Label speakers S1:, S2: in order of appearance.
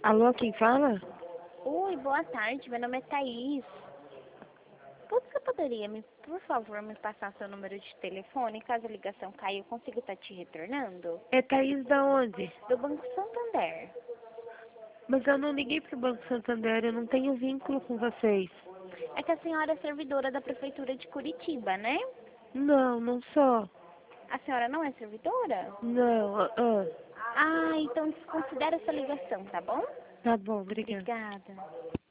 S1: Alô, quem fala?
S2: Oi, boa tarde. Meu nome é Thaís. Você poderia, por favor, me passar seu número de telefone? Caso a ligação caia, eu consigo estar te retornando?
S1: É Thaís da onde?
S2: Do Banco Santander.
S1: Mas eu não liguei pro Banco Santander, eu não tenho vínculo com vocês.
S2: É que a senhora é servidora da Prefeitura de Curitiba, né?
S1: Não, não sou.
S2: A senhora não é servidora?
S1: Não,
S2: Ah, então desconsidera essa ligação, tá bom?
S1: Tá bom, obrigada.
S2: Obrigada.